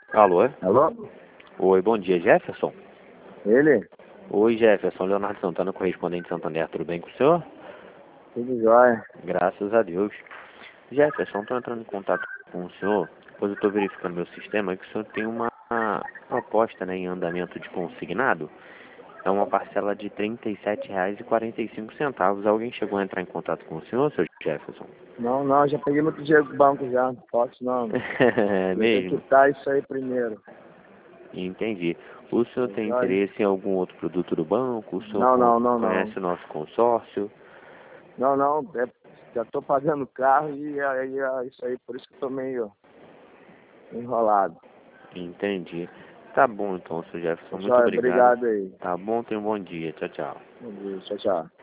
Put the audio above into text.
Alô? Alô? Oi, bom dia, Jefferson? Ele? Oi, Jefferson, Leonardo Santana, correspondente Santander, tudo bem com o senhor? Tudo jóia. Graças a Deus. Jefferson, estou entrando em contato com o senhor, pois eu estou verificando meu sistema que o senhor tem uma proposta, né, em andamento de consignado. É uma parcela de R$ 37,45. Alguém chegou a entrar em contato com o senhor, seu Jefferson? Não, já peguei muito dinheiro do banco já. Não posso não. É Eu tenho que mesmo? quitar isso aí primeiro. Entendi. O senhor Tudo tem jóia? interesse em algum outro produto do banco? O senhor Não. conhece o nosso consórcio? Não, já tô pagando o carro e aí isso aí, por isso que eu tô meio enrolado. Entendi. Tá bom então, seu Jefferson. Muito Jóia, obrigado. obrigado aí. Tá bom, tenha um bom dia. Tchau, tchau. Bom dia, tchau.